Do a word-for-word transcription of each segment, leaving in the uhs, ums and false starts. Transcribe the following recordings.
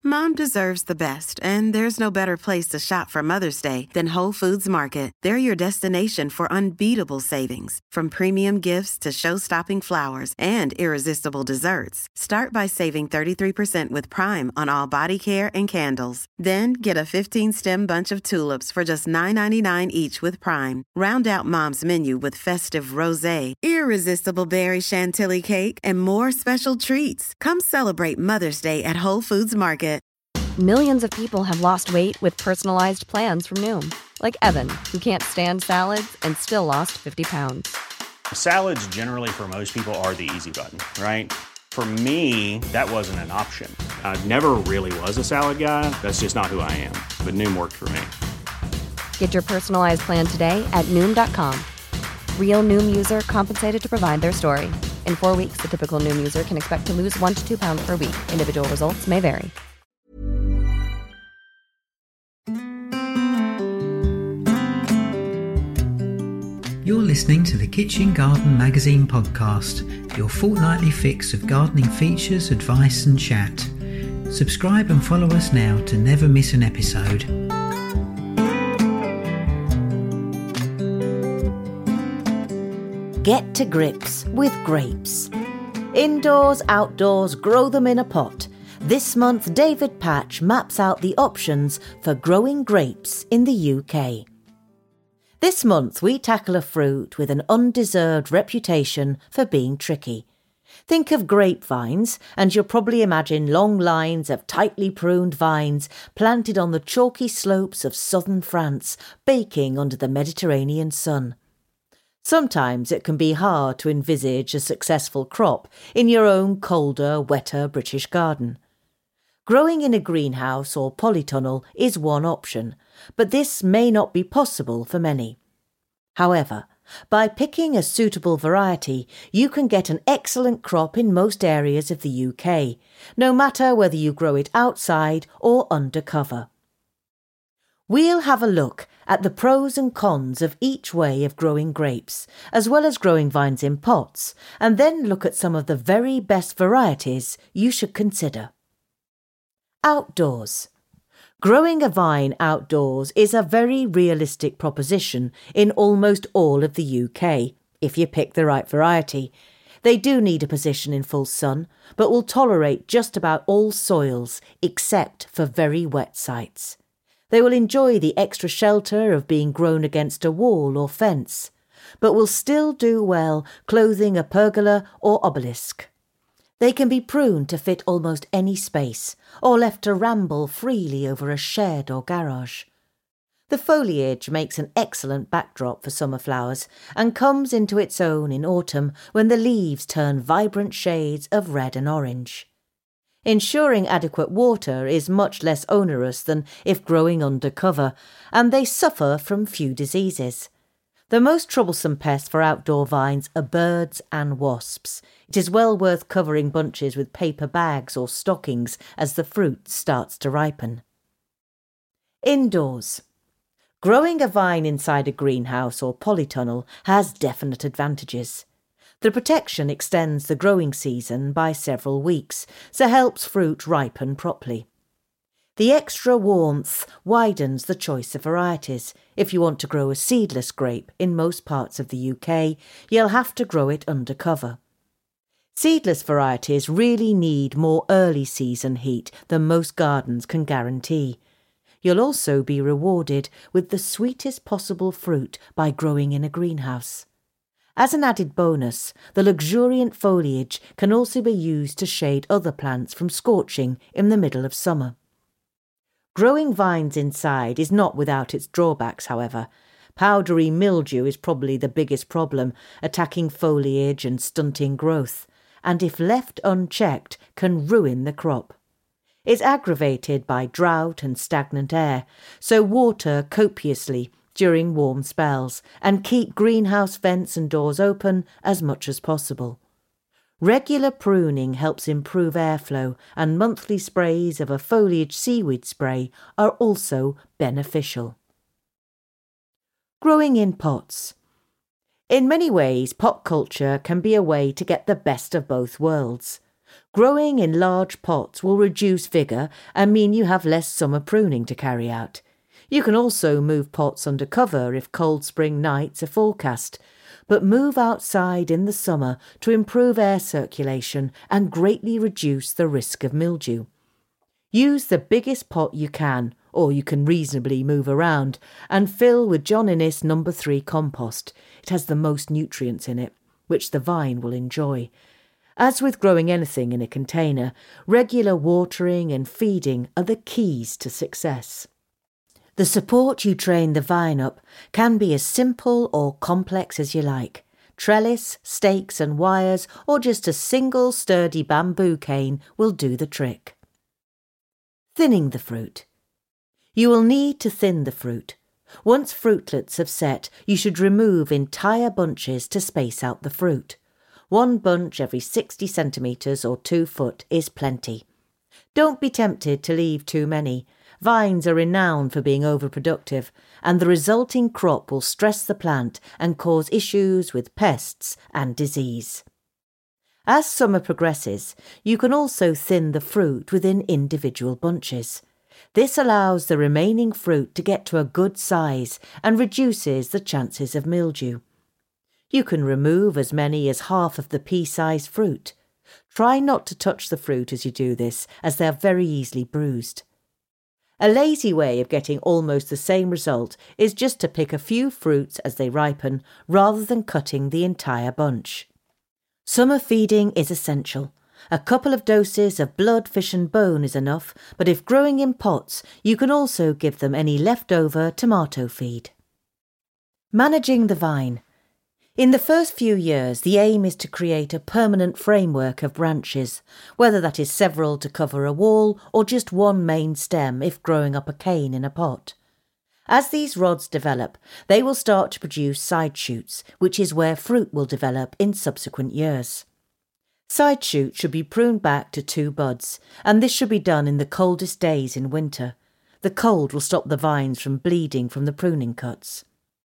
Mom deserves the best, and there's no better place to shop for Mother's Day than Whole Foods Market. They're your destination for unbeatable savings, from premium gifts to show-stopping flowers and irresistible desserts. Start by saving thirty-three percent with Prime on all body care and candles. Then get a fifteen-stem bunch of tulips for just nine ninety-nine each with Prime. Round out Mom's menu with festive rosé, irresistible berry chantilly cake, and more special treats. Come celebrate Mother's Day at Whole Foods Market. Millions of people have lost weight with personalized plans from Noom. Like Evan, who can't stand salads and still lost fifty pounds. Salads generally for most people are the easy button, right? For me, that wasn't an option. I never really was a salad guy. That's just not who I am. But Noom worked for me. Get your personalized plan today at Noom dot com. Real Noom user compensated to provide their story. In four weeks, the typical Noom user can expect to lose one to two pounds per week. Individual results may vary. You're listening to the Kitchen Garden Magazine podcast, your fortnightly fix of gardening features, advice and chat. Subscribe and follow us now to never miss an episode. Get to grips with grapes. Indoors, outdoors, grow them in a pot. This month, David Patch maps out the options for growing grapes in the U K. This month, we tackle a fruit with an undeserved reputation for being tricky. Think of grapevines, and you'll probably imagine long lines of tightly pruned vines planted on the chalky slopes of southern France, baking under the Mediterranean sun. Sometimes it can be hard to envisage a successful crop in your own colder, wetter British garden. Growing in a greenhouse or polytunnel is one option, but this may not be possible for many. However, by picking a suitable variety, you can get an excellent crop in most areas of the U K, no matter whether you grow it outside or under cover. We'll have a look at the pros and cons of each way of growing grapes, as well as growing vines in pots, and then look at some of the very best varieties you should consider. Outdoors. Growing a vine outdoors is a very realistic proposition in almost all of the U K, if you pick the right variety. They do need a position in full sun, but will tolerate just about all soils except for very wet sites. They will enjoy the extra shelter of being grown against a wall or fence, but will still do well clothing a pergola or obelisk. They can be pruned to fit almost any space, or left to ramble freely over a shed or garage. The foliage makes an excellent backdrop for summer flowers and comes into its own in autumn when the leaves turn vibrant shades of red and orange. Ensuring adequate water is much less onerous than if growing under cover, and they suffer from few diseases. The most troublesome pests for outdoor vines are birds and wasps. It is well worth covering bunches with paper bags or stockings as the fruit starts to ripen. Indoors. Growing a vine inside a greenhouse or polytunnel has definite advantages. The protection extends the growing season by several weeks, so helps fruit ripen properly. The extra warmth widens the choice of varieties. If you want to grow a seedless grape in most parts of the U K, you'll have to grow it under cover. Seedless varieties really need more early season heat than most gardens can guarantee. You'll also be rewarded with the sweetest possible fruit by growing in a greenhouse. As an added bonus, the luxuriant foliage can also be used to shade other plants from scorching in the middle of summer. Growing vines inside is not without its drawbacks, however. Powdery mildew is probably the biggest problem, attacking foliage and stunting growth, and if left unchecked can ruin the crop. It's aggravated by drought and stagnant air, so water copiously during warm spells and keep greenhouse vents and doors open as much as possible. Regular pruning helps improve airflow, and monthly sprays of a foliage seaweed spray are also beneficial. Growing in pots. In many ways, pot culture can be a way to get the best of both worlds. Growing in large pots will reduce vigour and mean you have less summer pruning to carry out. You can also move pots under cover if cold spring nights are forecast, but move outside in the summer to improve air circulation and greatly reduce the risk of mildew. Use the biggest pot you can, or you can reasonably move around, and fill with John Innes number three compost. It has the most nutrients in it, which the vine will enjoy. As with growing anything in a container, regular watering and feeding are the keys to success. The support you train the vine up can be as simple or complex as you like. Trellis, stakes and wires, or just a single sturdy bamboo cane will do the trick. Thinning the fruit. You will need to thin the fruit. Once fruitlets have set, you should remove entire bunches to space out the fruit. One bunch every sixty centimetres or two foot is plenty. Don't be tempted to leave too many. Vines are renowned for being overproductive, and the resulting crop will stress the plant and cause issues with pests and disease. As summer progresses, you can also thin the fruit within individual bunches. This allows the remaining fruit to get to a good size and reduces the chances of mildew. You can remove as many as half of the pea-sized fruit. Try not to touch the fruit as you do this, as they are very easily bruised. A lazy way of getting almost the same result is just to pick a few fruits as they ripen, rather than cutting the entire bunch. Summer feeding is essential. A couple of doses of blood, fish and bone is enough, but if growing in pots, you can also give them any leftover tomato feed. Managing the vine. In the first few years, the aim is to create a permanent framework of branches, whether that is several to cover a wall or just one main stem if growing up a cane in a pot. As these rods develop, they will start to produce side shoots, which is where fruit will develop in subsequent years. Side shoots should be pruned back to two buds, and this should be done in the coldest days in winter. The cold will stop the vines from bleeding from the pruning cuts.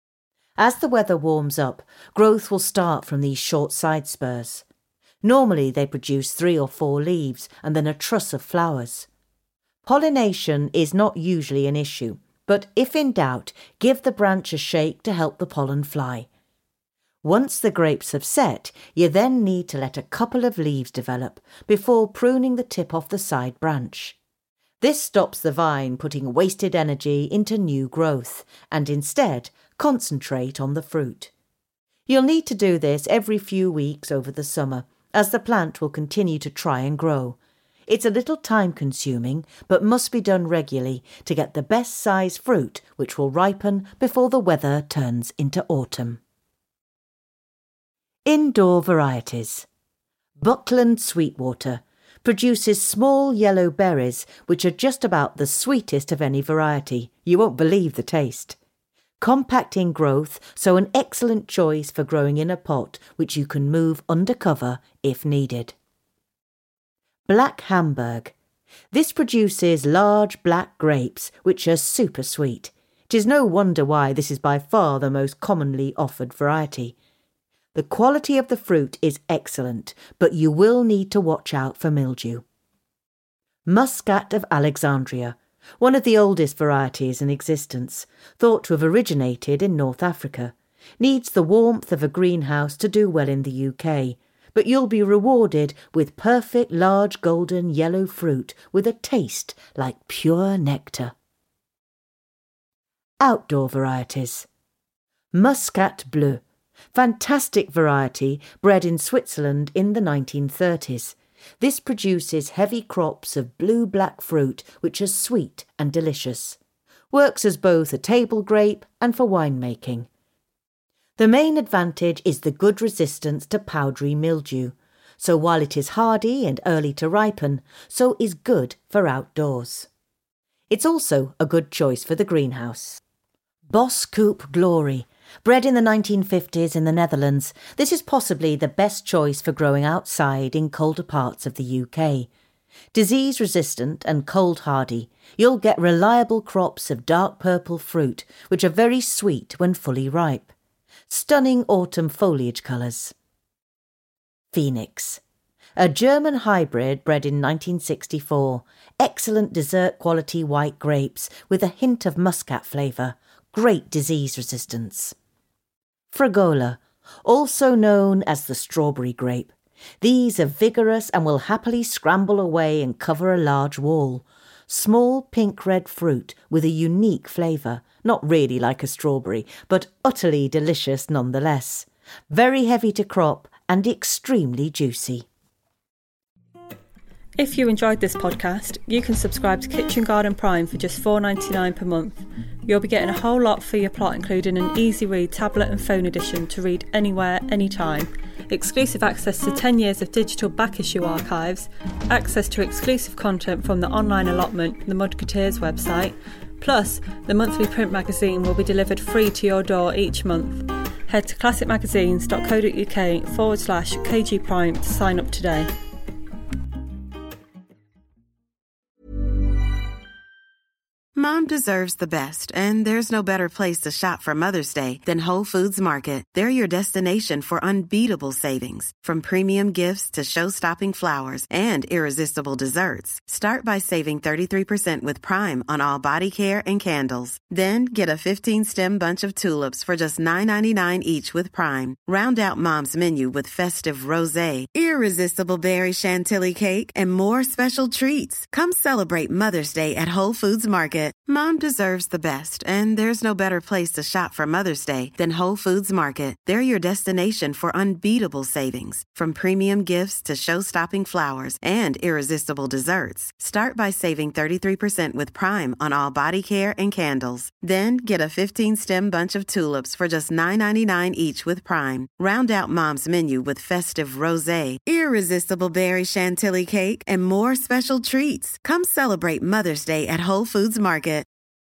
As the weather warms up, growth will start from these short side spurs. Normally they produce three or four leaves and then a truss of flowers. Pollination is not usually an issue, but if in doubt, give the branch a shake to help the pollen fly. Once the grapes have set, you then need to let a couple of leaves develop before pruning the tip off the side branch. This stops the vine putting wasted energy into new growth and instead concentrate on the fruit. You'll need to do this every few weeks over the summer, as the plant will continue to try and grow. It's a little time-consuming, but must be done regularly to get the best size fruit, which will ripen before the weather turns into autumn. Indoor varieties. Buckland Sweetwater produces small yellow berries, which are just about the sweetest of any variety. You won't believe the taste. Compact in growth, so an excellent choice for growing in a pot, which you can move under cover if needed. Black Hamburg. This produces large black grapes, which are super sweet. It is no wonder why this is by far the most commonly offered variety. The quality of the fruit is excellent, but you will need to watch out for mildew. Muscat of Alexandria, one of the oldest varieties in existence, thought to have originated in North Africa, needs the warmth of a greenhouse to do well in the U K. But you'll be rewarded with perfect large golden yellow fruit with a taste like pure nectar. Outdoor varieties. Muscat Bleu, fantastic variety bred in Switzerland in the nineteen thirties. This produces heavy crops of blue-black fruit which are sweet and delicious. Works as both a table grape and for winemaking. The main advantage is the good resistance to powdery mildew, so while it is hardy and early to ripen, so is good for outdoors. It's also a good choice for the greenhouse. Boskoop Glory, bred in the nineteen fifties in the Netherlands, this is possibly the best choice for growing outside in colder parts of the U K. Disease-resistant and cold-hardy, you'll get reliable crops of dark purple fruit, which are very sweet when fully ripe. Stunning autumn foliage colours. Phoenix. a German hybrid bred in nineteen sixty-four. Excellent dessert quality white grapes with a hint of muscat flavour. Great disease resistance. Fragola, also known as the strawberry grape. These are vigorous and will happily scramble away and cover a large wall. Small pink-red fruit with a unique flavour, not really like a strawberry, but utterly delicious nonetheless. Very heavy to crop and extremely juicy. If you enjoyed this podcast, you can subscribe to Kitchen Garden Prime for just four dollars ninety-nine per month. You'll be getting a whole lot for your plot, including an easy read tablet and phone edition to read anywhere, anytime, exclusive access to ten years of digital back issue archives, access to exclusive content from the online allotment, the Mudketeers website, plus the monthly print magazine will be delivered free to your door each month. Head to classicmagazines.co.uk forward slash KG Prime to sign up today. Mom deserves the best, and there's no better place to shop for Mother's Day than Whole Foods Market. They're your destination for unbeatable savings, from premium gifts to show-stopping flowers and irresistible desserts. Start by saving thirty-three percent with Prime on all body care and candles. Then get a fifteen-stem bunch of tulips for just nine ninety-nine each with Prime. Round out Mom's menu with festive rosé, irresistible berry chantilly cake, and more special treats. Come celebrate Mother's Day at Whole Foods Market. Mom deserves the best, and there's no better place to shop for Mother's Day than Whole Foods Market. They're your destination for unbeatable savings, from premium gifts to show-stopping flowers and irresistible desserts. Start by saving thirty-three percent with Prime on all body care and candles. Then get a fifteen-stem bunch of tulips for just nine ninety-nine each with Prime. Round out Mom's menu with festive rosé, irresistible berry chantilly cake, and more special treats. Come celebrate Mother's Day at Whole Foods Market.